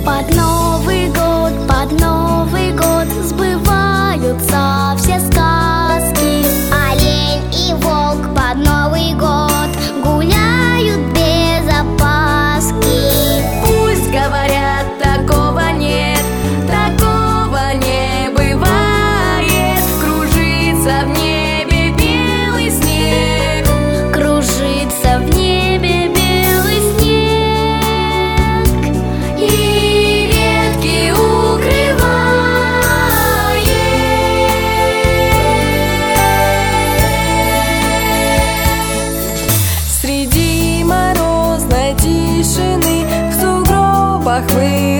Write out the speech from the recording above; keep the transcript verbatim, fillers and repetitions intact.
Под Новый год, под Новый год сбываются все сказки. Олень и волк под Новый год гуляют без опаски. Пусть говорят, такого нет, такого не бывает. Кружится в небе белый снег, Кружится в небе белый снег, и ветки укрывает. Среди морозной тишины в сугробах вы